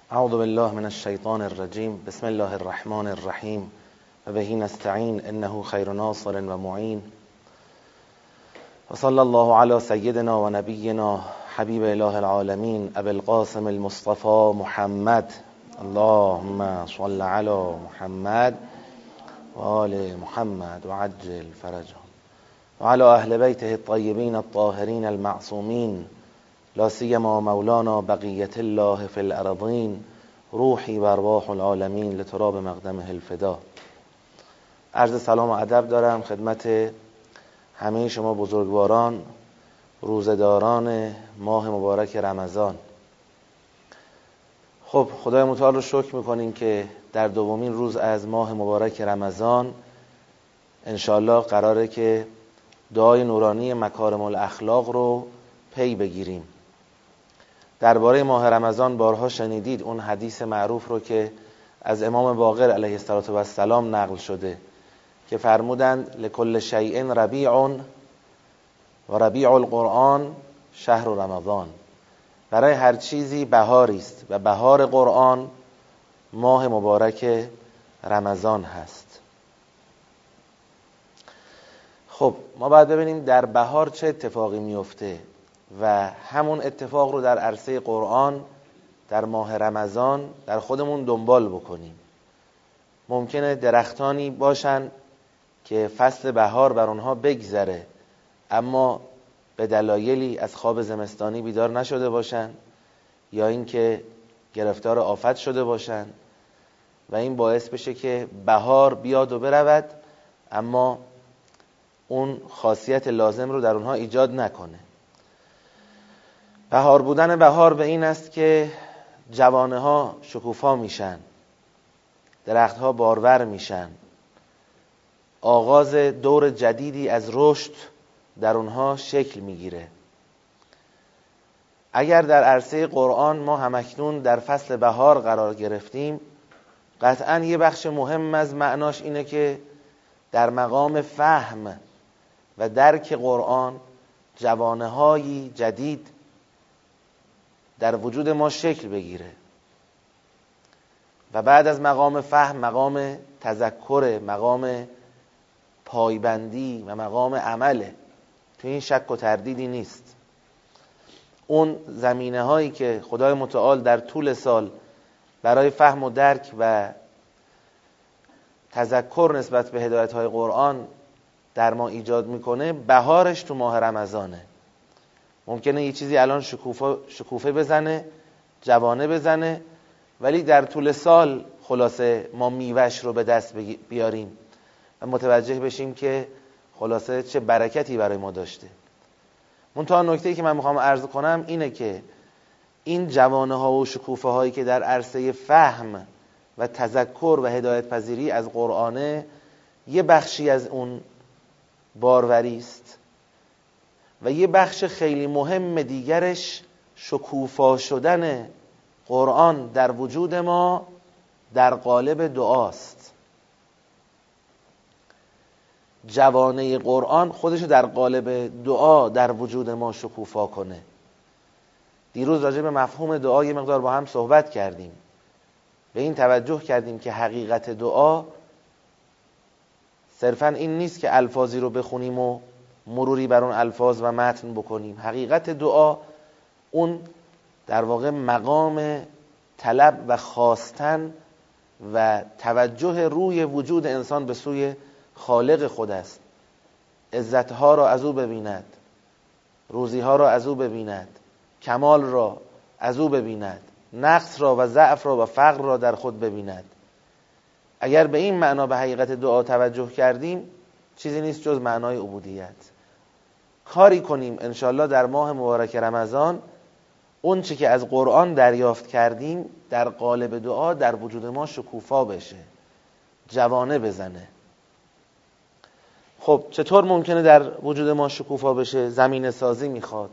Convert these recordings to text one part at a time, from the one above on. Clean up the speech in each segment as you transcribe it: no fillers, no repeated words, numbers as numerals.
اعوذ بالله من الشیطان الرجیم. بسم الله الرحمن الرحیم و به نستعین انه خیر ناصر و معین و صلی الله علی سیدنا و نبینا حبیب اله العالمین ابی القاسم المصطفى محمد. اللهم صل علی محمد و آل محمد و عجل فرجهم و علی اهل بیته الطیبین الطاهرین المعصومین، لا سیما مولانا بقیة الله فی الارضین، روحی و ارواح العالمین لتراب مقدمه الفدا. عرض سلام و ادب دارم خدمت همه شما بزرگواران، روزداران ماه مبارک رمضان. خب خدای متعال رو شکر میکنیم که در دومین روز از ماه مبارک رمضان انشاءالله قراره که دعای نورانی مکارم الاخلاق رو پی بگیریم. درباره ماه رمضان بارها شنیدید اون حدیث معروف رو که از امام باقر علیه السلام نقل شده که فرمودند لکل شیء ربیع و ربیع القرآن شهر رمضان. برای هر چیزی بهاری است و بهار قرآن ماه مبارک رمضان هست. خب ما باید ببینیم در بهار چه اتفاقی میفته و همون اتفاق رو در عرصه قرآن در ماه رمضان در خودمون دنبال بکنیم. ممکنه درختانی باشن که فصل بهار بر اونها بگذره اما به دلایلی از خواب زمستانی بیدار نشده باشن یا اینکه گرفتار آفت شده باشن و این باعث بشه که بهار بیاد و برود اما اون خاصیت لازم رو در اونها ایجاد نکنه. بهار بودن بهار به این است که جوانه ها شکوفا میشن، درخت ها بارور میشن، آغاز دور جدیدی از رشد در اونها شکل میگیره. اگر در عرصه قرآن ما همکنون در فصل بهار قرار گرفتیم، قطعا یه بخش مهم از معناش اینه که در مقام فهم و درک قرآن جوانه هایی جدید در وجود ما شکل بگیره و بعد از مقام فهم مقام تذکر، مقام پایبندی و مقام عمله. تو این شک و تردیدی نیست. اون زمینه هایی که خدای متعال در طول سال برای فهم و درک و تذکر نسبت به هدایت های قرآن در ما ایجاد میکنه، بهارش تو ماه رمضانه. ممکنه یه چیزی الان شکوفه بزنه، جوانه بزنه، ولی در طول سال خلاصه ما میوه‌اش رو به دست بیاریم و متوجه بشیم که خلاصه چه برکتی برای ما داشته. منتها نکته‌ای که من میخوام عرض کنم اینه که این جوانه ها و شکوفه هایی که در عرصه فهم و تذکر و هدایت پذیری از قرآنه، یه بخشی از اون باروری است و یه بخش خیلی مهم دیگرش شکوفا شدن قرآن در وجود ما در قالب دعاست. جوانه قرآن خودشو در قالب دعا در وجود ما شکوفا کنه. دیروز راجع به مفهوم دعا یه مقدار با هم صحبت کردیم. به این توجه کردیم که حقیقت دعا صرفاً این نیست که الفاظی رو بخونیم و مروری بر اون الفاظ و متن بکنیم. حقیقت دعا اون در واقع مقام طلب و خواستن و توجه روی وجود انسان به سوی خالق خود است. عزتها را از او ببیند، روزیها را از او ببیند، کمال را از او ببیند، نقص را و ضعف را و فقر را در خود ببیند. اگر به این معنا به حقیقت دعا توجه کردیم، چیزی نیست جز معنای عبودیت. کاری کنیم انشالله در ماه مبارک رمضان اون چی که از قرآن دریافت کردیم در قالب دعا در وجود ما شکوفا بشه، جوانه بزنه. خب چطور ممکنه در وجود ما شکوفا بشه؟ زمینه سازی میخواد.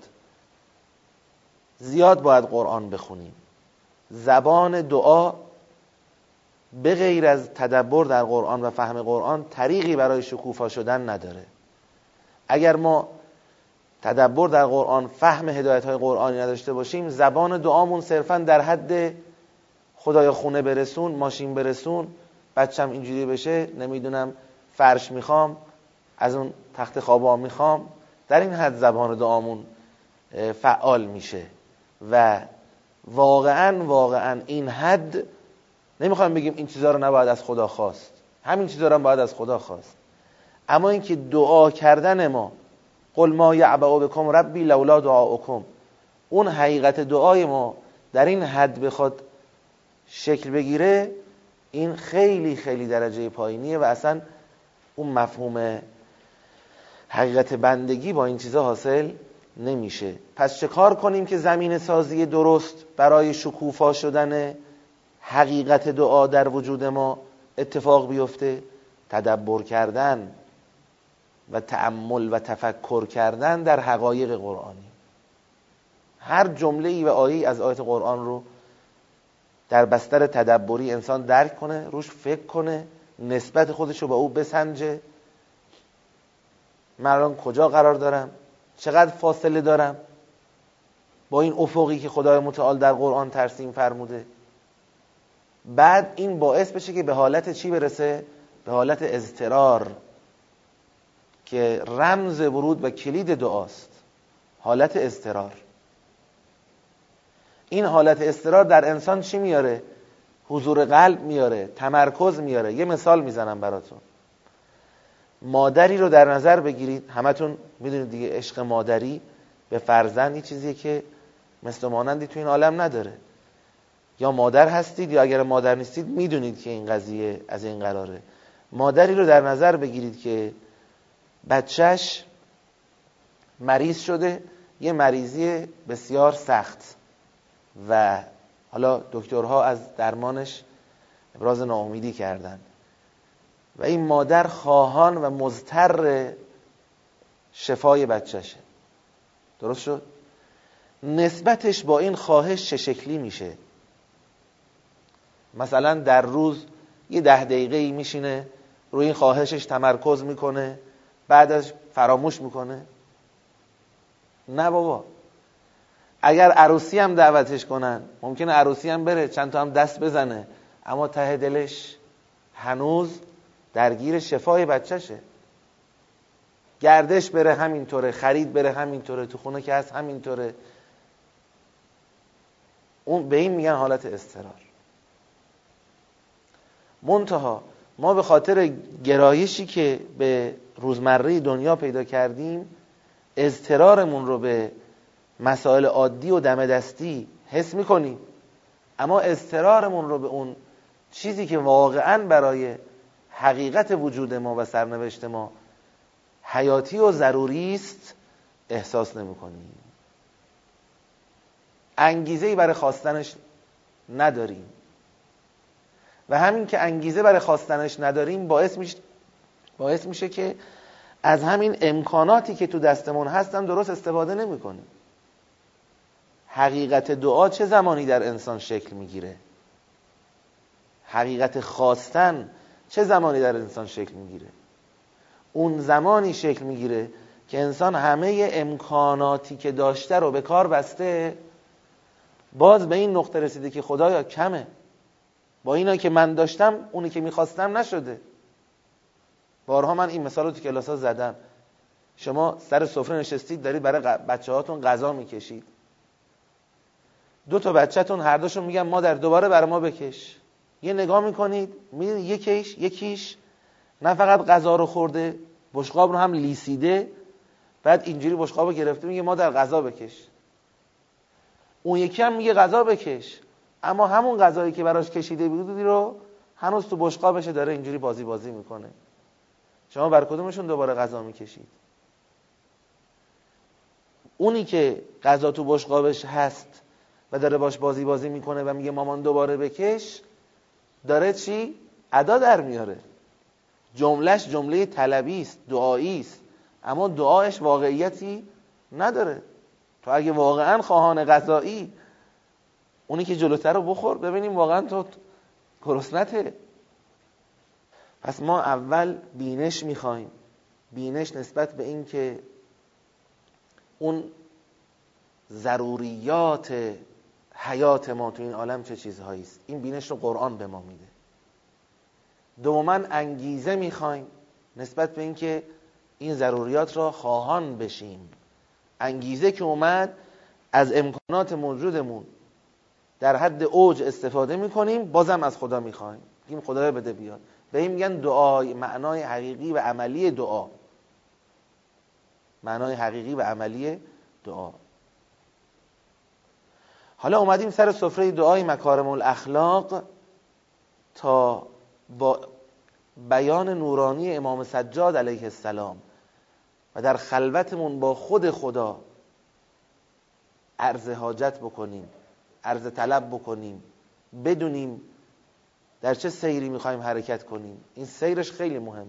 زیاد باید قرآن بخونیم. زبان دعا به غیر از تدبر در قرآن و فهم قرآن طریقی برای شکوفا شدن نداره. اگر ما تدبر در قرآن، فهم هدایت های قرآنی نداشته باشیم، زبان دعامون صرفا در حد خدایا خونه برسون، ماشین برسون، بچم اینجوری بشه، نمیدونم فرش میخوام، از اون تخت خوابا میخوام. در این حد زبان دعامون فعال میشه و واقعا این حد نمیخوام بگیم این چیزا رو نباید از خدا خواست، همین چیزا رو هم باید از خدا خواست، اما اینکه دعا کردن ما، قل ما یعبأ بکم ربی لولا دعاؤکم، اون حقیقت دعای ما در این حد بخواد شکل بگیره، این خیلی خیلی درجه پایینیه و اصلا اون مفهوم حقیقت بندگی با این چیزا حاصل نمیشه. پس چه کار کنیم که زمین سازی درست برای شکوفا شدن حقیقت دعا در وجود ما اتفاق بیفته؟ تدبر کردن و تأمل و تفکر کردن در حقایق قرآنی. هر جمله‌ای و آیه‌ای از آیات قرآن رو در بستر تدبری انسان درک کنه، روش فکر کنه، نسبت خودش رو با او بسنجه. من الان کجا قرار دارم؟ چقدر فاصله دارم با این افقی که خدای متعال در قرآن ترسیم فرموده؟ بعد این باعث بشه که به حالت چی برسه؟ به حالت اضطرار که رمز ورود و کلید دعاست. حالت اضطرار. این حالت اضطرار در انسان چی میاره؟ حضور قلب میاره، تمرکز میاره. یه مثال میزنم براتون. مادری رو در نظر بگیرید، همتون میدونید دیگه، عشق مادری به فرزند این چیزیه که مثل مانندی تو این عالم نداره. یا مادر هستید یا اگر مادر نیستید میدونید که این قضیه از این قراره. مادری رو در نظر بگیرید که بچهش مریض شده، یه مریضی بسیار سخت و حالا دکترها از درمانش ابراز ناامیدی کردن و این مادر خواهان و مضطر شفای بچهشه. درست شد؟ نسبتش با این خواهش چه شکلی میشه؟ مثلا در روز یه 10 دقیقه‌ای میشینه روی این خواهشش تمرکز میکنه، بعدش فراموش میکنه؟ نه بابا. اگر عروسی هم دعوتش کنن، ممکنه عروسی هم بره، چند تا هم دست بزنه، اما ته دلش هنوز درگیر شفای بچهشه. گردش بره همینطوره، خرید بره همینطوره، تو خونه که هست همینطوره. اون به این میگن حالت اضطرار. منتها ما به خاطر گرایشی که به روزمره دنیا پیدا کردیم، اضطرارمون رو به مسائل عادی و دم دستی حس میکنیم، اما اضطرارمون رو به اون چیزی که واقعاً برای حقیقت وجود ما و سرنوشت ما حیاتی و ضروری است احساس نمیکنیم. انگیزه‌ای برای خواستنش نداریم و همین که انگیزه برای خواستنش نداریم باعث میشه که از همین امکاناتی که تو دستمون هستن درست استفاده نمیکنیم. حقیقت دعا چه زمانی در انسان شکل میگیره؟ حقیقت خواستن چه زمانی در انسان شکل میگیره؟ اون زمانی شکل میگیره که انسان همه امکاناتی که داشته رو به کار بسته، باز به این نقطه رسیده که خدایا کمه، با اینا که من داشتم اونی که میخواستم نشده. بارها من این مثال رو تو کلاس ها زدم. شما سر سفره نشستید، دارید برای بچه هاتون غذا میکشید، 2 تا بچه‌تون هر دوشون میگن مادر دوباره برای ما بکش. یه نگاه میکنید میبینید یکیش نه فقط غذا رو خورده، بشقاب رو هم لیسیده، بعد اینجوری بشقاب رو گرفته میگه مادر غذا بکش. اون یکی هم میگه غذا بکش، اما همون غذایی که براش کشیده بودی رو هنوز تو بشقابش داره اینجوری بازی میکنه. شما بر کدومشون دوباره غذا میکشید؟ اونی که غذا تو بشقابش هست و داره باش بازی میکنه و میگه مامان دوباره بکش، داره چی؟ ادا در میاره. جملهش جمله طلبی است، دعایی است، اما دعایش واقعیتی نداره. تو اگه واقعا خواهان غذایی، اونی که جلوتر رو بخور ببینیم واقعا تو گرسنته. پس ما اول بینش میخوایم، بینش نسبت به این که اون ضروریات حیات ما تو این عالم چه چیزهایی است. این بینش رو قرآن به ما میده. دوما انگیزه میخوایم نسبت به اینکه این ضروریات را خواهان بشیم. انگیزه که اومد از امکانات موجودمون در حد اوج استفاده میکنیم، بازم از خدا میخوایم، میگیم خدایا بده بیاد. به این میگن دعای معنای حقیقی و عملی دعا. معنای حقیقی و عملی دعا. حالا اومدیم سر سفره دعای مکارم الاخلاق تا با بیان نورانی امام سجاد علیه السلام و در خلوتمون با خود خدا عرض حاجت بکنیم، عرض طلب بکنیم، بدونیم در چه سیری میخوایم حرکت کنیم. این سیرش خیلی مهمه.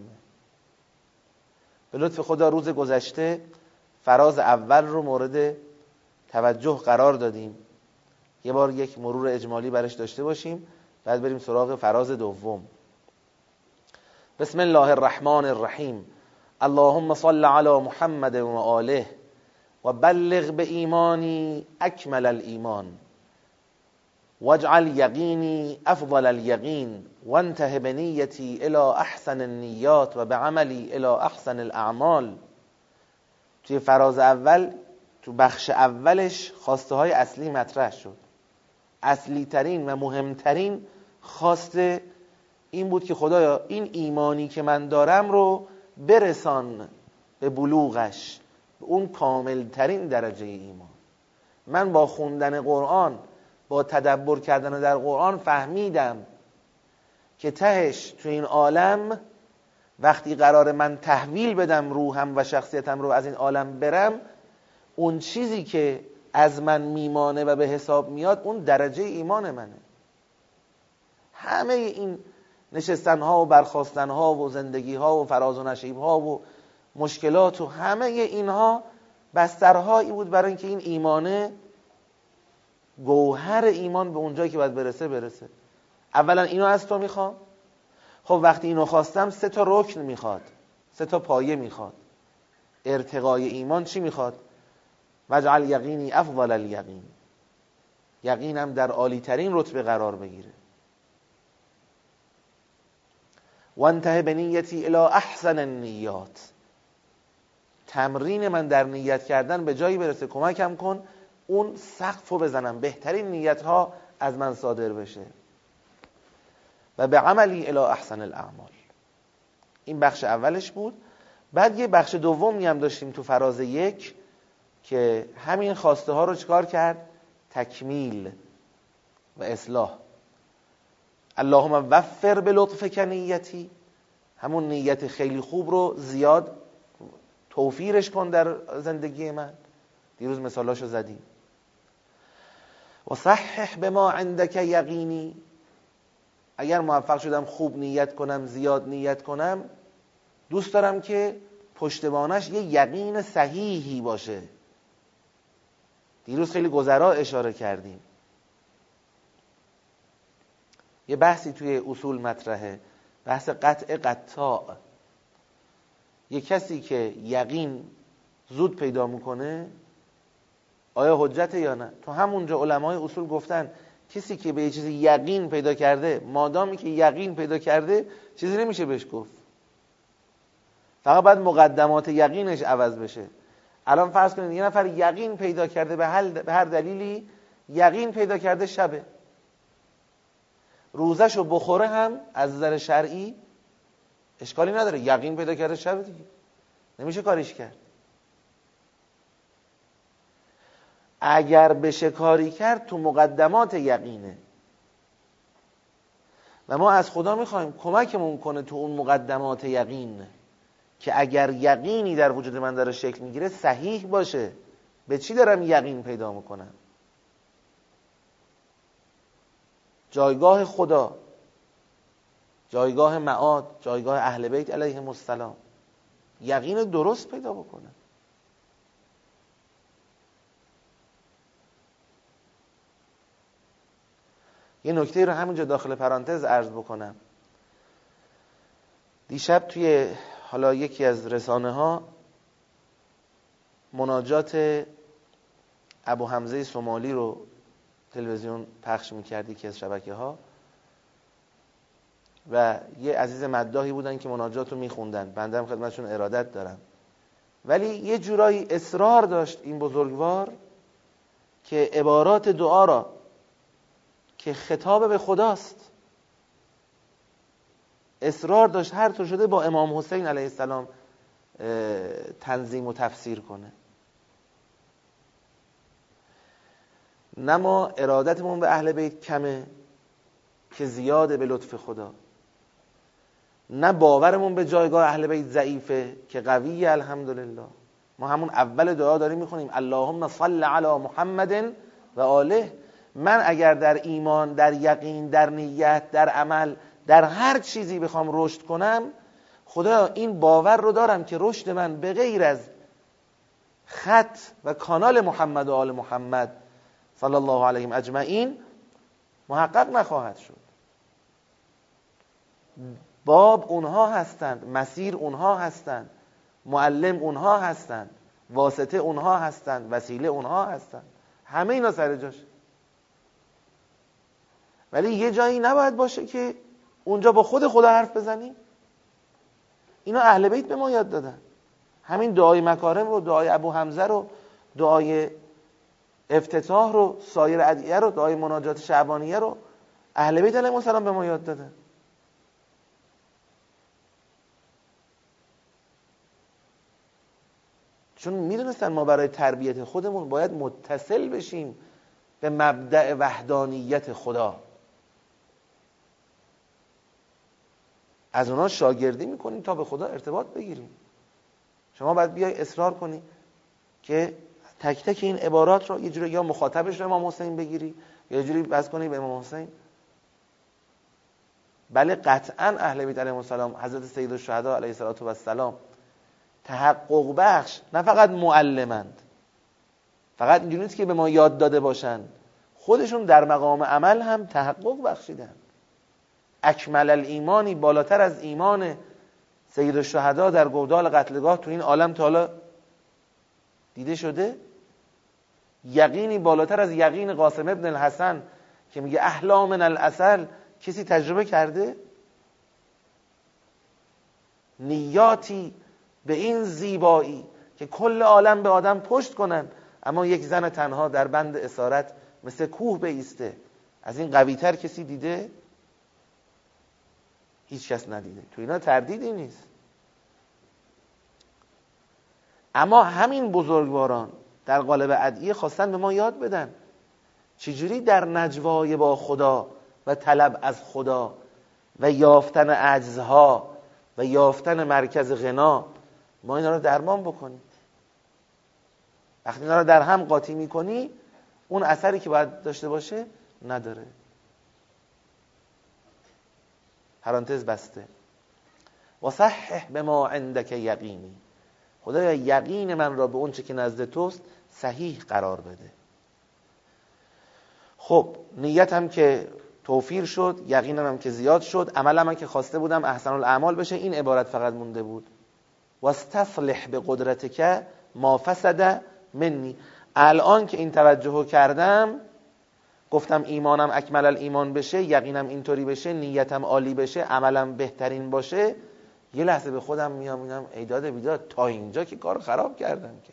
به لطف خدا روز گذشته فراز اول رو مورد توجه قرار دادیم. یه بار یک مرور اجمالی برش داشته باشیم، بعد بریم سراغ فراز دوم. بسم الله الرحمن الرحیم. اللهم صل علی محمد و آله و بلغ به ایمانی اکمل الایمان واجعل یقینی افضل الیقین وانته بنیتی الی احسن النیات و بعملی الی احسن الاعمال. توی فراز اول، تو بخش اولش خواسته های اصلی مطرح شد. اصلی ترین و مهمترین خواسته این بود که خدایا این ایمانی که من دارم رو برسان به بلوغش، به اون کامل ترین درجه ایمان. من با خوندن قرآن، با تدبر کردن در قرآن فهمیدم که تهش تو این عالم وقتی قرار من تحویل بدم روحم و شخصیتم رو از این عالم برم، اون چیزی که از من میمانه و به حساب میاد اون درجه ایمان منه. همه این نشستن ها و برخاستن ها و زندگی ها و فراز و نشیب ها و مشکلات و همه اینها بسترهایی بود برای اینکه این ایمانه، گوهر ایمان به اونجایی که باید برسه. اولا اینو از تو میخوام. خب وقتی اینو خواستم 3 تا رکن میخواد، 3 تا پایه میخواد. ارتقای ایمان چی میخواد؟ واجعل یقینی افضل الیقین، یقینم در عالی ترین رتبه قرار بگیره. وانته بنیتی الی احسن النیات، تمرین من در نیت کردن به جایی برسه، کمکم کن اون سقفو بزنم، بهترین نیت ها از من صادر بشه. و به عملی الی احسن الاعمال. این بخش اولش بود. بعد یه بخش دومی هم داشتیم تو فراز 1 که همین خواسته ها رو چکار کرد؟ تکمیل و اصلاح. اللهم وفر به لطفک نیتی، همون نیت خیلی خوب رو زیاد توفیرش کن در زندگی من. دیروز مثالاشو زدیم. و صحح بما عندک یقینی، اگر موفق شدم خوب نیت کنم، زیاد نیت کنم، دوست دارم که پشتوانش یه یقین صحیحی باشه. دیروز خیلی گذرا اشاره کردیم. یه بحثی توی اصول مطرحه، بحث قطع قطاع. یه کسی که یقین زود پیدا میکنه آیا حجته یا نه؟ تو همونجا علمای اصول گفتن کسی که به یه چیزی یقین پیدا کرده، مادامی که یقین پیدا کرده چیزی نمیشه بهش گفت، فقط باید مقدمات یقینش عوض بشه. الان فرض کنید یه نفر یقین پیدا کرده به هر دلیلی، یقین پیدا کرده شبه، روزشو بخوره هم از نظر شرعی اشکالی نداره، یقین پیدا کرده شبه دیگه، نمیشه کاریش کرد. اگر بشه کاری کرد تو مقدمات یقینه و ما از خدا میخوایم کمکمون کنه تو اون مقدمات یقین، که اگر یقینی در وجود من داره شکل میگیره صحیح باشه. به چی دارم یقین پیدا میکنم؟ جایگاه خدا، جایگاه معاد، جایگاه اهل بیت علیهم السلام. یقین درست پیدا بکنم. یه نکته رو همینجا داخل پرانتز عرض بکنم. دیشب توی حالا یکی از رسانه ها مناجات ابو حمزه سومالی رو تلویزیون پخش میکردی که از شبکه ها، و یه عزیز مداحی بودن که مناجات رو میخوندن، بنده هم خدمتشون ارادت دارم، ولی یه جورایی اصرار داشت این بزرگوار که عبارات دعا را که خطاب به خداست، اصرار داشت هر طور شده با امام حسین علیه السلام تنظیم و تفسیر کنه. نه ما ارادتمون به اهل بیت کمه که زیاده به لطف خدا، نه باورمون به جایگاه اهل بیت ضعیفه که قویه الحمدلله. ما همون اول دعا داریم میخونیم اللهم صل علی محمد و آله. من اگر در ایمان، در یقین، در نیت، در عمل، در هر چیزی بخوام رشد کنم، خدا این باور رو دارم که رشد من به غیر از خط و کانال محمد و آل محمد صلی الله علیهم اجمعین محقق نخواهد شد. باب اونها هستند، مسیر اونها هستند، معلم اونها هستند، واسطه اونها هستند، وسیله اونها هستند، همه اینا سر جاشه. ولی یه جایی نباید باشه که اونجا با خود خدا حرف بزنیم. اینا اهل بیت به ما یاد دادن. همین دعای مکارم رو، دعای ابو حمزه رو، دعای افتتاح رو، سایر ادعیه رو، دعای مناجات شعبانیه رو اهل بیت علیهم السلام به ما یاد دادن. چون میدونستن ما برای تربیت خودمون باید متصل بشیم به مبدأ وحدانیت خدا. از اونا شاگردی میکنیم تا به خدا ارتباط بگیریم. شما باید بیای اصرار کنی که تک تک این عبارات رو یه جوری یا مخاطبش رو امام حسین بگیری یا یه جوری بس کنی به امام حسین. بله قطعا اهل بیت علیهم السلام، حضرت سید الشهدا علیه السلام تحقق بخش نه فقط معلمند، فقط اینجوری نیست که به ما یاد داده باشن، خودشون در مقام عمل هم تحقق بخشیدن. اکمل الایمانی، بالاتر از ایمان سید الشهدا در گودال قتلگاه تو این عالم تا حالا دیده شده. یقینی بالاتر از یقین قاسم ابن الحسن که میگه احلا من العسل کسی تجربه کرده؟ نیاتی به این زیبایی که کل عالم به آدم پشت کنن اما یک زن تنها در بند اسارت مثل کوه بایسته، از این قویتر کسی دیده؟ هیچ کس ندیده. تو اینا تردیدی نیست. اما همین بزرگواران در قالب ادعیه خواستن به ما یاد بدن چجوری در نجوای با خدا و طلب از خدا و یافتن عجزها و یافتن مرکز غنا ما اینا رو درمان بکنیم. وقتی اینا رو در هم قاطی میکنی اون اثری که باید داشته باشه نداره. پرانتز بسته. و صحح بما عندک یقینی، خدایا یقین من را به اون چه که نزد توست صحیح قرار بده. خب نیتم که توفیر شد، یقینم هم که زیاد شد، عملم هم که خواسته بودم احسن الاعمال بشه، این عبارت فقط مونده بود. واستصلح بقدرتک ما فسد منی. الان که این توجهو کردم، گفتم ایمانم اکمل الایمان بشه، یقینم اینطوری بشه، نیتم عالی بشه، عملم بهترین باشه، یه لحظه به خودم میام میگم ایداد بیداد، تا اینجا که کارو خراب کردم، که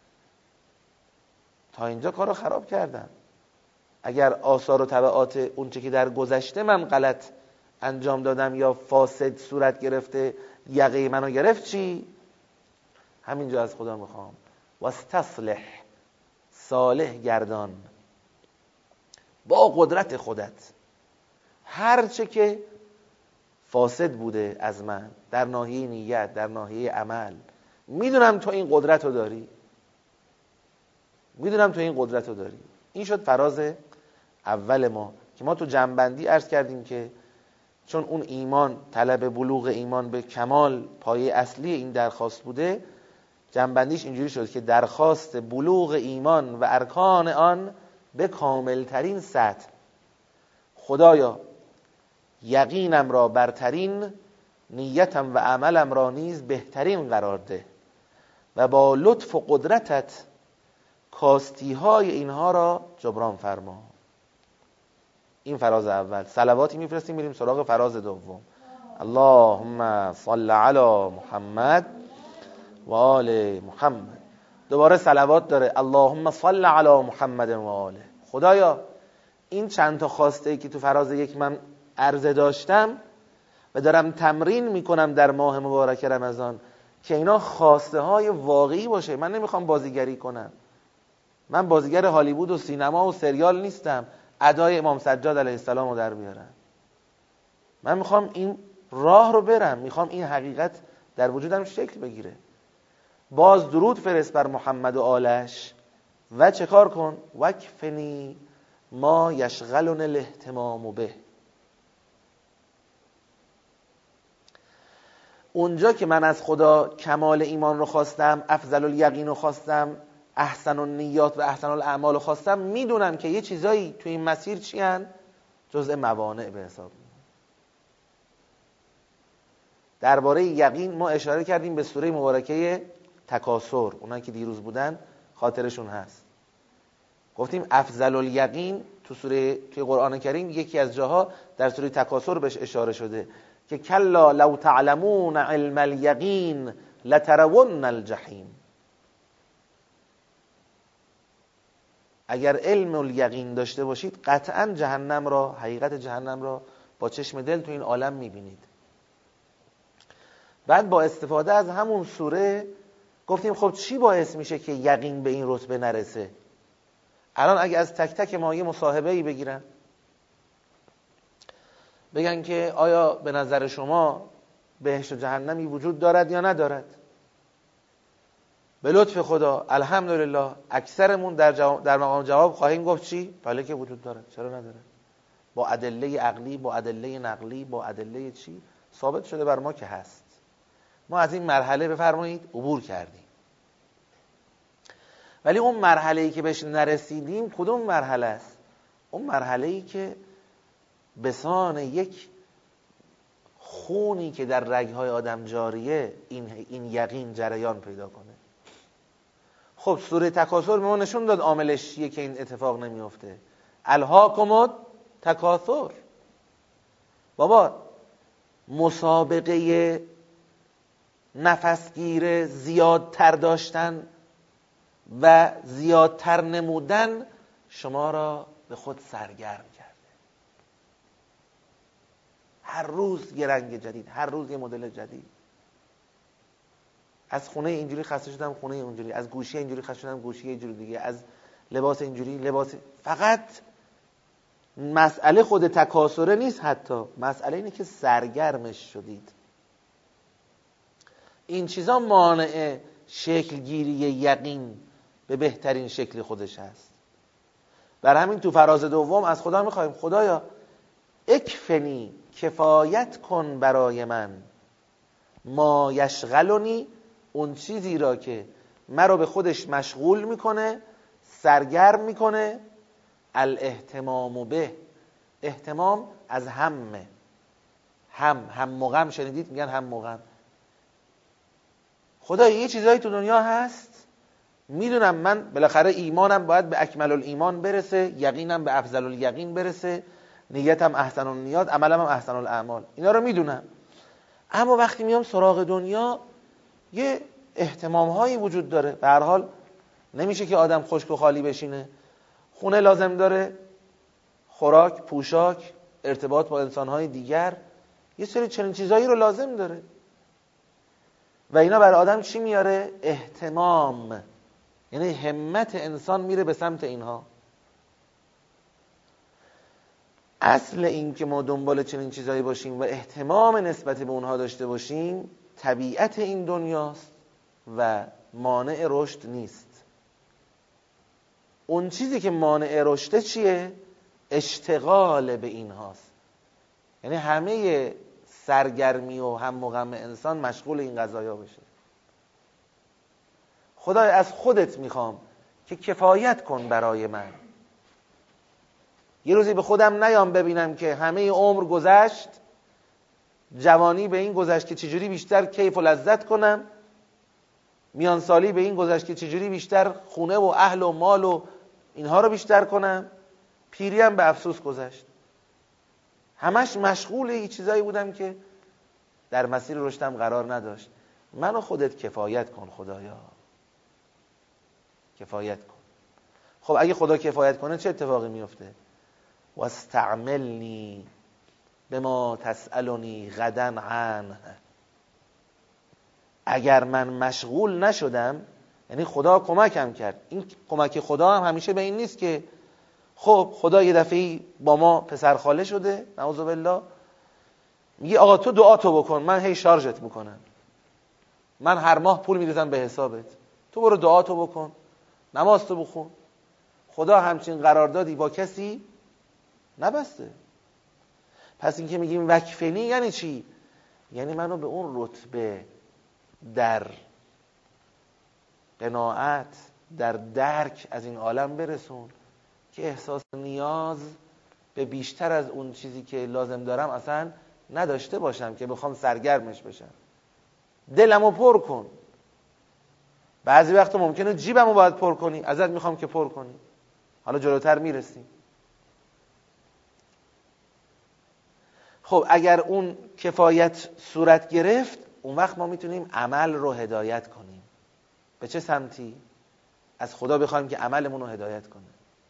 تا اینجا کارو خراب کردم. اگر آثار و تبعات اون چه که در گذشته من غلط انجام دادم یا فاسد صورت گرفته یقه منو گرفت، چی؟ همینجا از خدا میخوام واستصلح، صالح گردان با قدرت خودت هر چه که فاسد بوده از من در ناحیه نیت، در ناحیه عمل. میدونم تو این قدرت رو داری، میدونم تو این قدرت رو داری. این شد فراز اول ما که ما تو جنبندی عرض کردیم که چون اون ایمان، طلب بلوغ ایمان به کمال پایه اصلی این درخواست بوده، جنبندیش اینجوری شد که درخواست بلوغ ایمان و ارکان آن به کاملترین سطح. خدایا یقینم را برترین، نیتم و عملم را نیز بهترین قرار ده و با لطف و قدرتت کاستی های اینها را جبران فرما. این فراز اول. صلواتی میفرستیم میریم سراغ فراز دوم. اللهم صل علی محمد و آل محمد. دوباره صلوات داره، اللهم صل علی محمد و آله. خدایا این چند تا خواسته ای که تو فراز یک من عرضه داشتم و دارم تمرین میکنم در ماه مبارک رمضان که اینا خواسته های واقعی باشه. من نمیخوام بازیگری کنم، من بازیگر هالیوود و سینما و سریال نیستم ادای امام سجاد علیه السلام رو در بیارم. من میخوام این راه رو برم، میخوام این حقیقت در وجودم شکل بگیره. باز درود فرست بر محمد و آلش و چه کار کن؟ وکفنی ما یشغلن الاهتمام به. اونجا که من از خدا کمال ایمان رو خواستم، افضل الیقین رو خواستم، احسن النیات و احسن الاعمال رو خواستم، میدونم که یه چیزایی توی این مسیر چی هن؟ جزء موانع به حساب میاد. درباره یقین ما اشاره کردیم به سوره مبارکه تکاثر. اونایی که دیروز بودن خاطرشون هست. گفتیم افضل الیقین توی قرآن کریم یکی از جاها در سوره تکاثر بهش اشاره شده که کلا لو تعلمون علم الیقین لترون الجحیم. اگر علم الیقین داشته باشید قطعا جهنم را، حقیقت جهنم را با چشم دل تو این عالم میبینید. بعد با استفاده از همون سوره گفتیم خب چی باعث میشه که یقین به این رتبه نرسه؟ الان اگه از تک تک ما یه مصاحبه‌ای بگیرن بگن که آیا به نظر شما بهشت و جهنمی وجود دارد یا ندارد؟ به لطف خدا الحمدلله اکثرمون در مقام جواب خواهیم گفت چی؟ بله که وجود دارد. چرا نداره؟ با ادله عقلی، با ادله نقلی، با ادله چی؟ ثابت شده بر ما که هست. ما از این مرحله بفرمایید عبور کردیم. ولی اون مرحله‌ای که بهش نرسیدیم کدوم مرحله است؟ اون مرحله‌ای که بسان یک خونی که در رگ‌های آدم جاریه این یقین جریان پیدا کنه. خب سوره تکاثر به ما نشون داد عاملش چیه که این اتفاق نمیفته. الهاکم تکاثر. بابا مسابقه نفسگیر زیادتر داشتن و زیادتر نمودن شما را به خود سرگرم کرده. هر روز یه رنگ جدید، هر روز یه مدل جدید. از خونه اینجوری خسته شدم خونه اونجوری، از گوشی اینجوری خسته شدم گوشی اینجوری دیگه، از لباس اینجوری لباس. فقط مسئله خود تکاثره نیست، حتی مسئله اینه که سرگرمش شدید. این چیزا مانع شکلگیری یقین به بهترین شکل خودش هست. بر همین تو فراز دوم از خدا میخوایم خدایا اکفنی، کفایت کن برای من، ما یشغلنی، اون چیزی را که مرا به خودش مشغول میکنه، سرگرم میکنه، الاهتمام به. اهتمام از همه، هم مغم شنیدید؟ میگن هم مغم. خدا یه چیزایی تو دنیا هست میدونم من بالاخره ایمانم باید به اکمل الایمان برسه، یقینم به افضل الیقین برسه، نیتم احسن النیات، عملم هم احسن الاعمال، اینا رو میدونم. اما وقتی میام سراغ دنیا یه اهتمام هایی وجود داره. به هر حال نمیشه که آدم خشک و خالی بشینه. خونه لازم داره، خوراک، پوشاک، ارتباط با انسانهای دیگر، یه سری چنین چیزایی رو لازم داره و اینا برای آدم چی میاره؟ اهتمام. یعنی همت انسان میره به سمت اینها. اصل این که ما دنبال چنین چیزایی باشیم و اهتمام نسبت به اونها داشته باشیم طبیعت این دنیاست و مانع رشد نیست. اون چیزی که مانع رشد چیه؟ اشتغال به اینهاست. یعنی همه سرگرمی و هم مغم انسان مشغول این قضایا بشه. خدای از خودت میخوام که کفایت کن برای من. یه روزی به خودم نیام ببینم که همه عمر گذشت، جوانی به این گذشت که چجوری بیشتر کیف و لذت کنم، میان سالی به این گذشت که چجوری بیشتر خونه و اهل و مال و اینها رو بیشتر کنم، پیری هم به افسوس گذشت. همش مشغول یه چیزایی بودم که در مسیر رشدم قرار نداشت. منو خودت کفایت کن خدایا، کفایت کن. خب اگه خدا کفایت کنه چه اتفاقی میفته؟ واستعملنی بما تسألنی غدا عنه. اگر من مشغول نشدم، یعنی خدا کمکم کرد. این کمک خدا هم همیشه به این نیست که خب خدا یه دفعه با ما پسرخاله شده نعوذ بالله، میگه آقا تو دعا تو بکن من هی شارژت میکنم، من هر ماه پول میریزم به حسابت، تو برو دعا تو بکن، نماز تو بخون. خدا همچین قراردادی با کسی نبسته. پس این که میگیم وکفنی یعنی چی؟ یعنی منو به اون رتبه در قناعت، در درک از این عالم برسون که احساس نیاز به بیشتر از اون چیزی که لازم دارم اصلا نداشته باشم که بخوام سرگرمش بشم. دلمو پر کن. بعضی وقتا ممکنه جیبمو باید پر کنی، ازت میخوام که پر کنی. حالا جلوتر میرسیم. خب اگر اون کفایت صورت گرفت، اون وقت ما میتونیم عمل رو هدایت کنیم. به چه سمتی؟ از خدا بخوایم که عملمون رو هدایت کنه.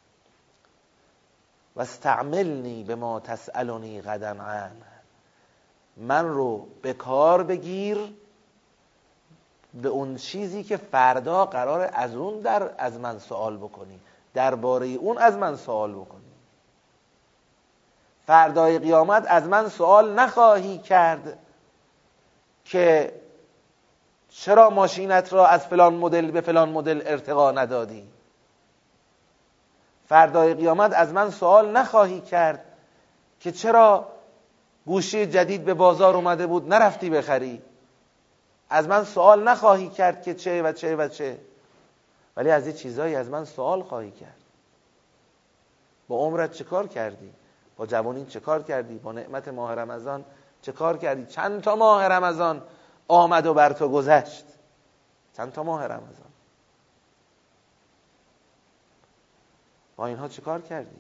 واستعملنی بما تسألنی غدا عنه. من رو به کار بگیر به اون چیزی که فردا قرار از اون از من سوال بکنی، درباره اون از من سوال بکنی. فردای قیامت از من سوال نخواهی کرد که چرا ماشینت را از فلان مدل به فلان مدل ارتقا ندادی. فردای قیامت از من سوال نخواهی کرد که چرا گوشی جدید به بازار اومده بود نرفتی بخری. از من سوال نخواهی کرد که چه و چه و چه، ولی از یه چیزایی از من سوال خواهی کرد. با عمرت چه کار کردی؟ با جوانی چه کار کردی؟ با نعمت ماه رمضان چه کار کردی؟ چند تا ماه رمضان آمد و بر تو گذشت؟ چند تا ماه رمضان با اینها چه کار کردی؟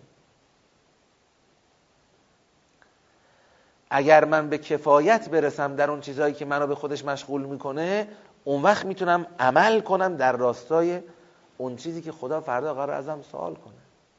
اگر من به کفایت برسم در اون چیزهایی که منو به خودش مشغول میکنه، اون وقت میتونم عمل کنم در راستای اون چیزی که خدا فردا قرار ازم سوال کنه.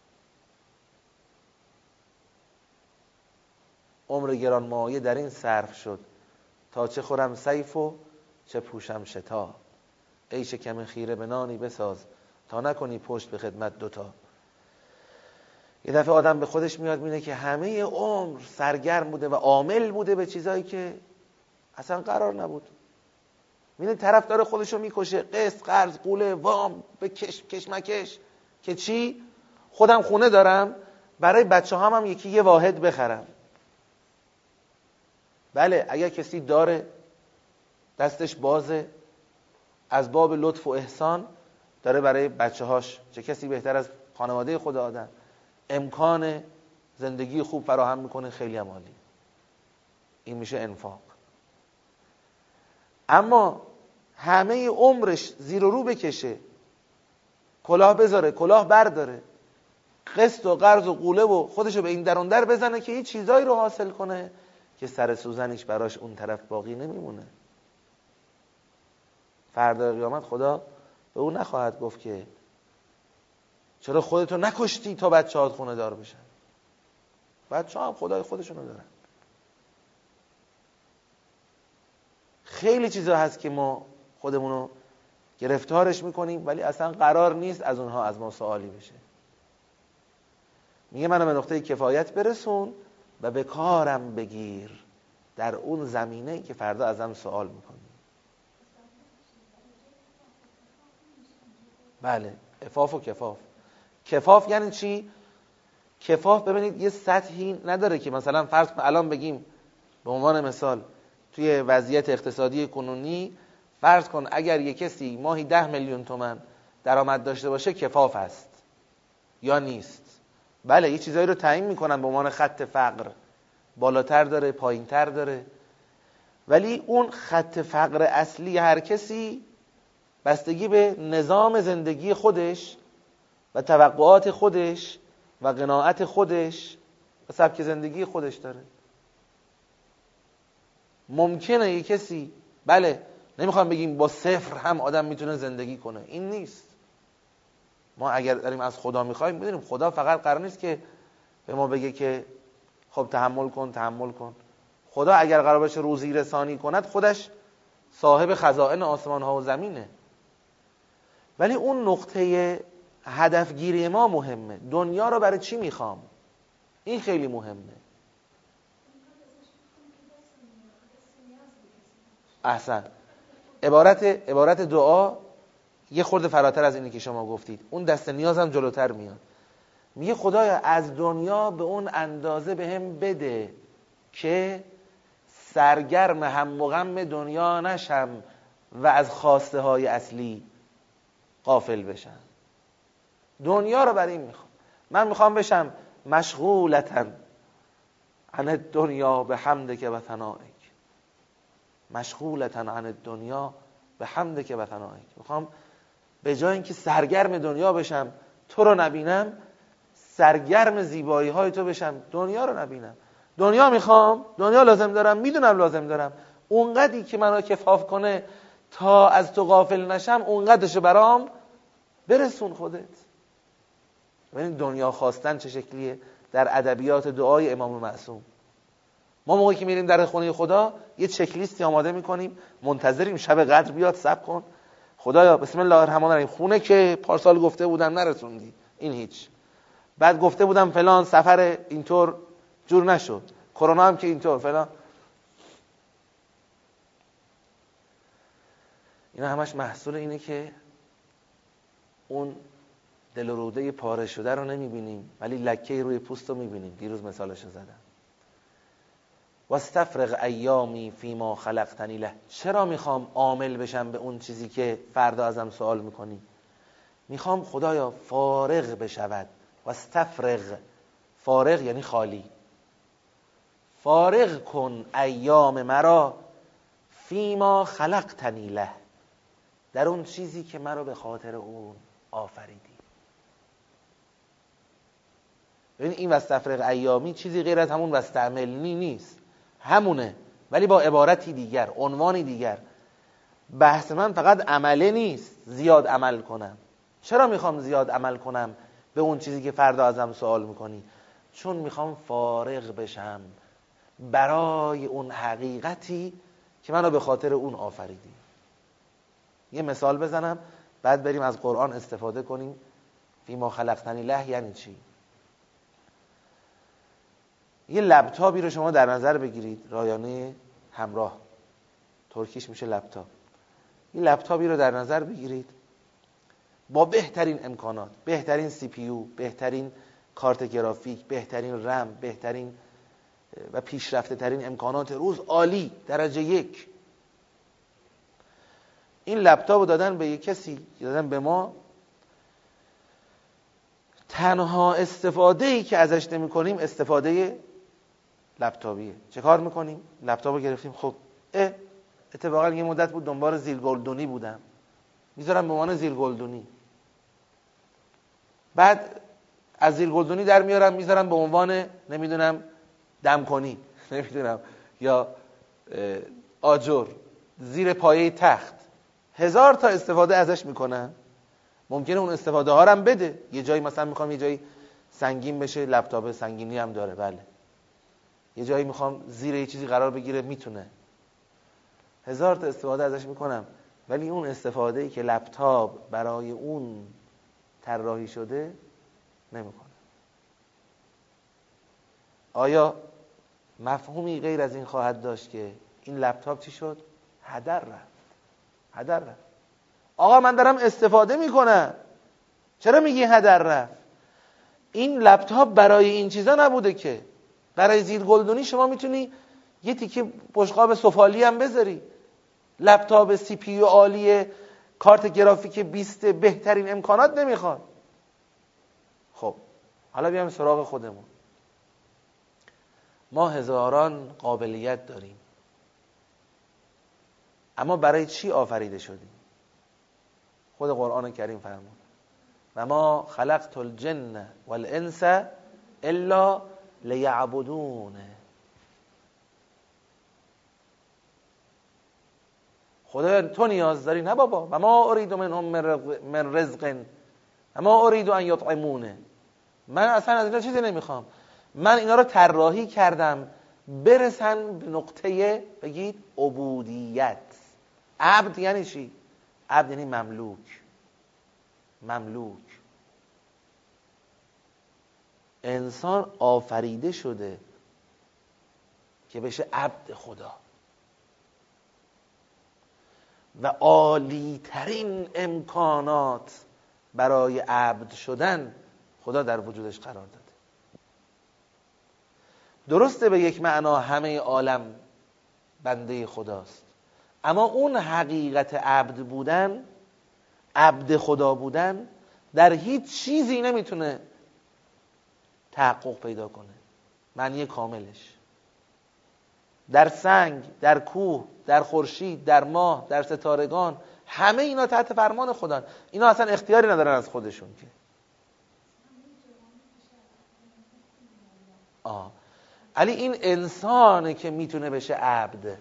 عمر گرانمایه در این صرف شد تا چه خورم صیف و چه پوشم شتا. ای شکم خیره به نانی بساز تا نکنی پشت به خدمت دوتا. یه دفعه آدم به خودش میاد میبینه که همه عمر سرگرم بوده و عامل بوده به چیزایی که اصلا قرار نبود. میبینه طرف داره خودشو میکشه، قسط، قرض، قوله، وام، به کشمکش که چی؟ خودم خونه دارم، برای بچه هم یکی یه واحد بخرم. بله اگر کسی داره دستش بازه، از باب لطف و احسان داره برای بچه هاش، چه کسی بهتر از خانواده خود آدم امکان زندگی خوب فراهم میکنه، خیلی هم عالی. این میشه انفاق. اما همه عمرش زیر و رو بکشه، کلاه بذاره، کلاه برداره، قسط و قرض و قوله و خودشو به این در اون در بزنه که هیچ چیزایی رو حاصل کنه که سر سوزنش براش اون طرف باقی نمیمونه. فردا قیامت خدا به اون نخواهد گفت که چرا خودتو نکشتی تا بچه‌هات خونه دار بشن. بچه‌ها هم خدای خودشونو دارن. خیلی چیزا هست که ما خودمونو گرفتارش میکنیم ولی اصلا قرار نیست از اونها از ما سوالی بشه. میگه منو به نقطه کفایت برسون و به کارم بگیر در اون زمینه‌ای که فردا ازم سوال میکنی. بله، عفاف و کفاف. کفاف یعنی چی؟ کفاف ببینید یه سطحی نداره که مثلا فرض کن الان بگیم به عنوان مثال توی وضعیت اقتصادی کنونی فرض کن اگر یک کسی ماهی 10 میلیون تومان درآمد داشته باشه کفاف است یا نیست. بله یه چیزایی رو تعیین میکنن به عنوان خط فقر، بالاتر داره پایینتر داره، ولی اون خط فقر اصلی هر کسی بستگی به نظام زندگی خودش و توقعات خودش و قناعت خودش و سبک زندگی خودش داره. ممکنه یک کسی، بله نمیخوام بگیم با صفر هم آدم میتونه زندگی کنه، این نیست. ما اگر داریم از خدا میخوایم بدونیم خدا فقط قرار نیست که به ما بگه که خب تحمل کن. خدا اگر قرار باشه روزی رسانی کند خودش صاحب خزائن آسمان ها و زمینه. ولی اون نقطه هدفگیری ما مهمه. دنیا رو برای چی میخوام؟ این خیلی مهمه. احسن. عبارت دعا یه خورده فراتر از اینی که شما گفتید. اون دست نیازم جلوتر میاد. میگه خدایا از دنیا به اون اندازه بهم بده که سرگرم هم و غم دنیا نشم و از خواسته های اصلی غافل بشم. دنیا رو برای این میخوام. من میخوام بشم مشغولتن عن الدنیا به حمدک و ثنائک. مشغولتن عن الدنیا به حمدک و ثنائک. میخوام به جای اینکه سرگرم دنیا بشم تو رو نبینم، سرگرم زیبایی های تو بشم دنیا رو نبینم. دنیا میخوام، دنیا لازم دارم، میدونم لازم دارم، اونقدری که منو کفاف کنه تا از تو غافل نشم اونقدرشو برام برسون خودت. ببینید دنیا خواستن چه شکلیه در ادبیات دعای امام معصوم. ما موقعی که میریم در خونه خدا یه چک لیستی آماده میکنیم، منتظریم شب قدر بیاد، صبر کن خدایا بسم الله الرحمن الرحیم، خونه که پارسال گفته بودم نرسوندی، این هیچ. بعد گفته بودم فلان سفر اینطور جور نشد، کرونا هم که اینطور فلان. اینا همش محصول اینه که اون دل و روده پاره شده رو نمیبینیم ولی لکه روی پوست رو میبینیم. دیروز مثالشو زدم. واستفرغ ایامی فیما خلقتنی له. چرا میخوام عامل بشم به اون چیزی که فردا ازم سوال میکنی؟ میخوام خدایا فارغ بشود. واستفرغ، فارغ یعنی خالی. فارغ کن ایام مرا فیما خلقتنی له، در اون چیزی که مرا به خاطر اون آفریدی. ببین این واستفرغ ایامی چیزی غیر از همون واستعملنی نیست، همونه ولی با عبارتی دیگر، عنوانی دیگر. بحث من فقط عمله نیست زیاد عمل کنم. چرا میخوام زیاد عمل کنم به اون چیزی که فردا ازم سوال میکنی؟ چون میخوام فارغ بشم برای اون حقیقتی که منو به خاطر اون آفریدی. یه مثال بزنم بعد بریم از قرآن استفاده کنیم. فیما خلقتنی له یعنی چی؟ یه لپتاپی رو شما در نظر بگیرید، رایانه همراه، ترکیش میشه لپتاپ. یه لپتاپی رو در نظر بگیرید با بهترین امکانات، بهترین سی پی یو، بهترین کارت گرافیک، بهترین رم، بهترین و پیشرفته ترین امکانات روز، عالی، درجه 1. این لپتاپ رو دادن به یک کسی، دادن به ما. تنها استفاده‌ای که ازش نمی کنیم استفاده لپتاپیه. چه کار میکنیم؟ لپتاپ رو گرفتیم، خب اتفاقا یه مدت بود دنبال زیرگلدونی بودم، میذارم به عنوان زیرگلدونی. بعد از زیرگلدونی در میارم میذارم به عنوان نمیدونم دم کنی، نمیدونم یا آجر زیر پایه تخت. 1000 تا استفاده ازش میکنن. ممکنه اون استفاده ها رو هم بده. یه جایی مثلا میخوام یه جایی سنگین بشه، لپتاپ سنگینی هم داره، بله. یه جایی میخوام زیر یه چیزی قرار بگیره، میتونه. 1000 تا استفاده ازش میکنم، ولی اون استفاده‌ای که لپتاپ برای اون طراحی شده نمیکنه. آیا مفهومی غیر از این خواهد داشت که این لپتاپ چی شد؟ هدر رفت. آقا من دارم استفاده میکنم، چرا میگی هدر رفت؟ این لپتاپ برای این چیزا نبوده که. برای زیرگلدونی شما میتونی یه تیکه بشقاب سفالی هم بذاری. لپتاپ سی پی یو عالی، کارت گرافیک 20 بهترین امکانات نمیخواد. خب حالا بیایم سراغ خودمون. ما هزاران قابلیت داریم، اما برای چی آفریده شدیم؟ خود قرآن کریم فرمود و ما خلقت الجن والانس الا لیعبدون. خدا تو نیاز داری؟ نه بابا. و ما اريد منهم من رزق و ما اريد ان یطعمونه. من اصلا از اینا چیزی نمیخوام. من اینا رو طراحی کردم برسن به نقطه، بگید، عبودیت. عبد یعنی چی؟ عبد یعنی مملوک. مملوک. انسان آفریده شده که بشه عبد خدا و عالی ترین امکانات برای عبد شدن خدا در وجودش قرار داده. درسته به یک معنا همه عالم بنده خداست، اما اون حقیقت عبد بودن، عبد خدا بودن، در هیچ چیزی نمیتونه تحقق پیدا کنه، معنی کاملش. در سنگ، در کوه، در خورشید، در ماه، در ستارگان، همه اینا تحت فرمان خدا. اینا اصلا اختیاری ندارن از خودشون که علی این انسانه که میتونه بشه عبد.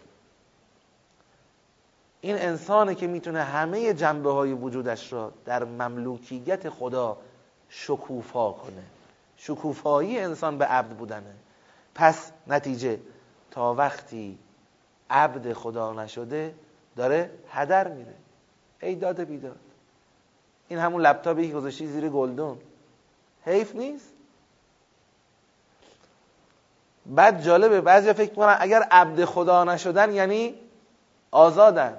این انسانه که میتونه همه جنبه های وجودش را در مملوکیت خدا شکوفا کنه. شکوفایی انسان به عبد بودنه. پس نتیجه تا وقتی عبد خدا نشده داره هدر میره. ای داده بیداد، این همون لپتاپی که گذاشتی زیر گلدون، حیف نیست؟ بعد جالبه بعضیا فکر میکنن اگر عبد خدا نشدن یعنی آزادن.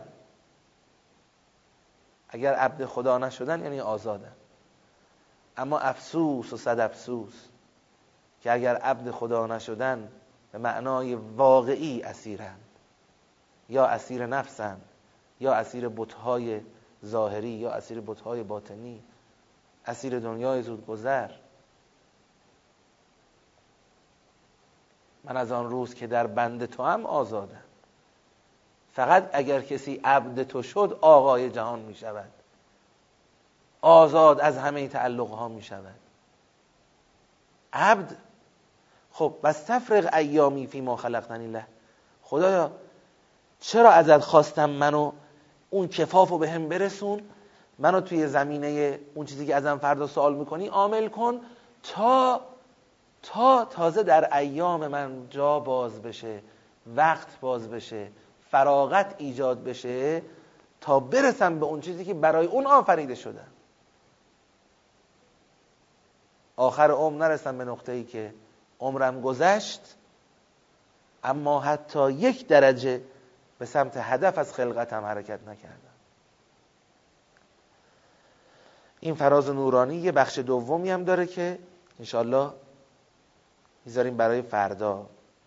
اگر عبد خدا نشدن یعنی آزادن. اما افسوس و صد افسوس که اگر عبد خدا نشدن به معنای واقعی اسیرند، یا اسیر نفسند، یا اسیر بت‌های ظاهری، یا اسیر بت‌های باطنی، اسیر دنیای زودگذر. من از آن روز که در بند تو هم آزادم. فقط اگر کسی عبد تو شد آقای جهان می شود، آزاد از همه تعلق ها می شود. عبد. خب بس تفرق ایامی فی ما خلقتنی له. خدایا چرا ازت خواستم منو اون کفافو به هم برسون، منو توی زمینه اون چیزی که ازم فردا سوال میکنی عامل کن تا تازه در ایام من جا باز بشه، وقت باز بشه، فراغت ایجاد بشه تا برسم به اون چیزی که برای اون آفریده شدم. آخر عمر نرسم به نقطه‌ای که عمرم گذشت اما حتی یک درجه به سمت هدف از خلقتم حرکت نکردم. این فراز نورانی یه بخش دومی هم داره که انشالله میذاریم برای فردا،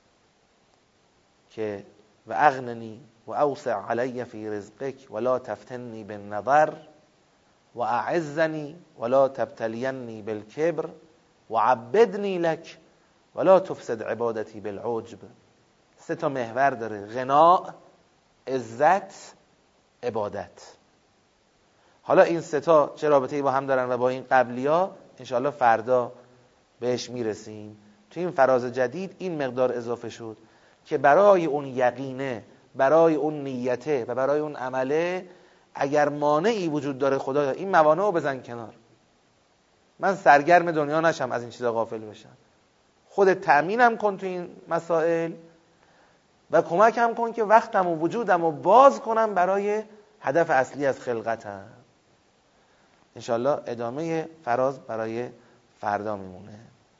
که و اغننی و اوسع علی فی رزقک ولا تفتنی بالنظر و اعزنی ولا تبتلینی بالکبر و عبدنی لک ولا تفسد عبادتی بالعجب. 3 محور داره: غنا، عزت، عبادت. حالا این 3 چه رابطه‌ای با هم دارن و با این قبلیا انشاءالله فردا بهش میرسیم. تو این فراز جدید این مقدار اضافه شد که برای اون یقینه، برای اون نیته و برای اون عمله اگر مانعی وجود داره خدایا این موانع رو بزن کنار، من سرگرم دنیا نشم، از این چیزا غافل بشم. خودت تأمینم کن تو این مسائل و کمکم کن که وقتم و وجودم رو باز کنم برای هدف اصلی از خلقتم. انشالله ادامه فراز برای فردا میمونه.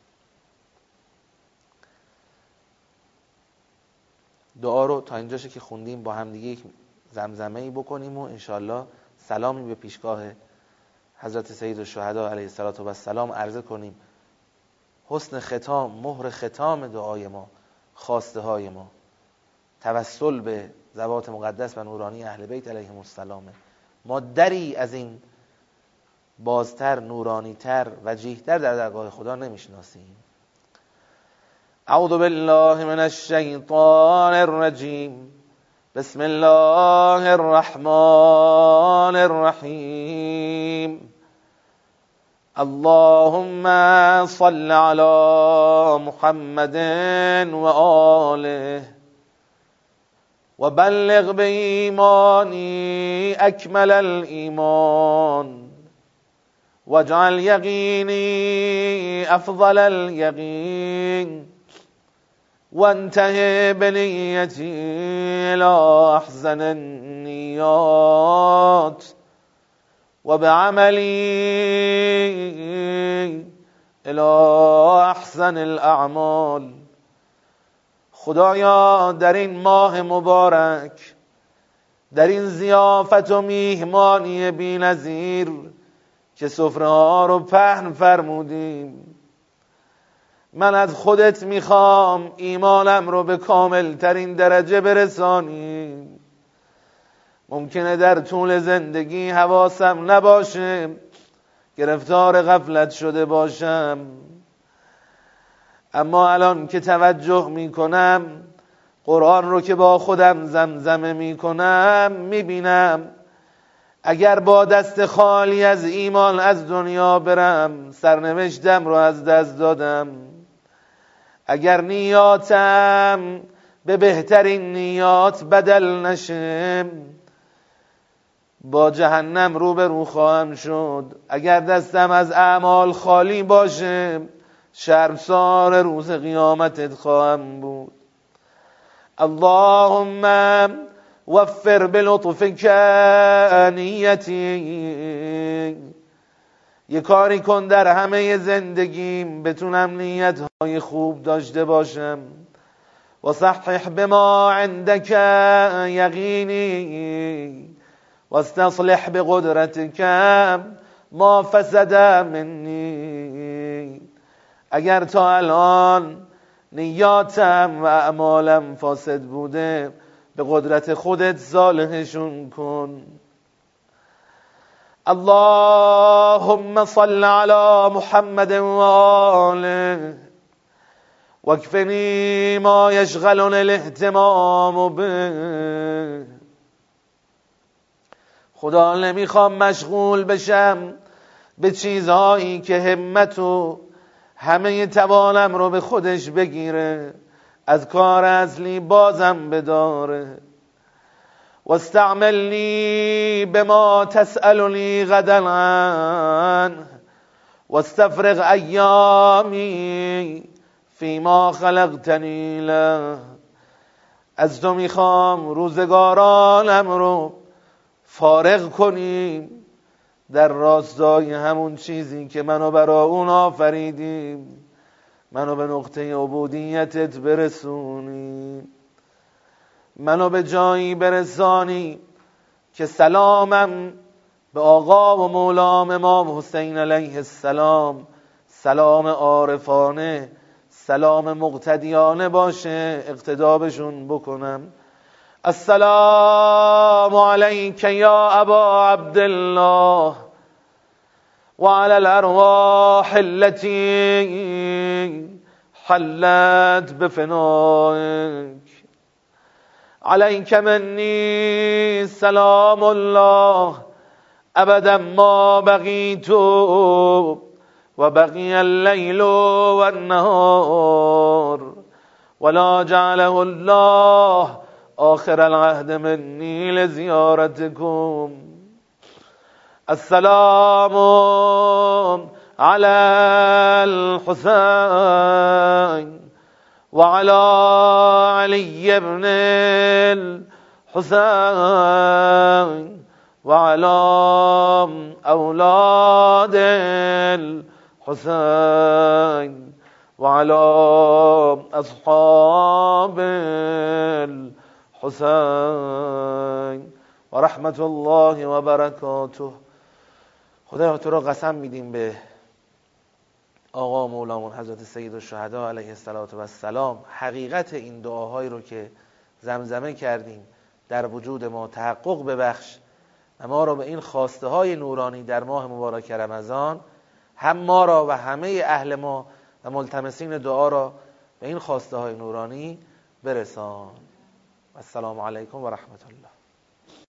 دعا رو تا اینجاشه که خوندیم با هم دیگه یک زمزمه‌ای بکنیم و انشالله سلامی به پیشگاه حضرت سید الشهدا علیه السلام عرضه کنیم. حسن ختام، مهر ختام دعای ما، خواسته های ما توسل به ذوات مقدس و نورانی اهل بیت علیهم السلام. ما دری از این بازتر، نورانیتر، وجیهتر در درگاه خدا نمیشناسیم. اعوذ بالله من الشیطان الرجیم. بسم الله الرحمن الرحیم. اللهم صل على محمد و آله و بلغ به ایمانی اکمل الایمان واجعل یقینی افضل الیقین وانتهی بنیتی الى احسن النیات و بعملی الى احسن الاعمال. خدایا در این ماه مبارک، در این ضیافت و میهمانی بی‌نظیر که سفره ها رو پهن فرمودیم، من از خودت میخوام ایمانم رو به کامل ترین درجه برسانی. ممکنه در طول زندگی حواسم نباشه، گرفتار غفلت شده باشم، اما الان که توجه میکنم، قرآن رو که با خودم زمزمه میکنم، میبینم اگر با دست خالی از ایمان از دنیا برم، سرنوشتم رو از دست دادم. اگر نیاتم به بهترین نیات بدل نشه، با جهنم روبرو خواهم شد. اگر دستم از اعمال خالی باشه، شرمسار روز قیامتت خواهم بود. اللهم وفر بلطفك نیتی، یه کاری کن در همه زندگیم بتونم نیتهای خوب داشته باشم. و صحح بما عندك یقینی و استصلح بقدرتك ما فسد منی. اگر تا الان نیاتم و اعمالم فاسد بوده، به قدرت خودت صالحشون کن. اللهم صل على محمد و آله واکفنی ما یشغلن الاهتمام به. خدا نمیخوام مشغول بشم به چیزهایی که همت و همه توانم رو به خودش بگیره، از کار اصلی بازم بداره. واستعملنی بما تسألنی غدا عنه واستفرغ ایامی فیما خلقتنی له. از تو میخوام روزگارانم رو فارغ کنی در راستای همون چیزی که منو برا اون آفریدیم، منو به نقطه عبودیتت برسونی، منو به جایی برسانی که سلامم به آقا و مولام امام حسین علیه السلام سلام عارفانه، سلام مقتدیانه باشه، اقتدا بشون بکنم. السلام علیک یا ابا عبدالله و علی الارواح التي حلت بفنائک. علیک منی سلام الله ابدا ما بقیت و بقی اللیل و النهار ولا جعله الله آخر العهد منی لزیارتکم. السلام علی الحسین و علی علی ابن الحسین و علی اولاد الحسین و علی اصحاب الحسین و رحمت الله و برکاته. خدایا تو را قسم میدیم به آقا مولامون حضرت سید الشهدا علیه السلام، حقیقت این دعاهایی رو که زمزمه کردیم در وجود ما تحقق ببخش و ما را به این خواسته های نورانی در ماه مبارک رمضان، هم ما را و همه اهل ما و ملتمسین دعا را به این خواسته های نورانی برسان. السلام علیکم و رحمت الله.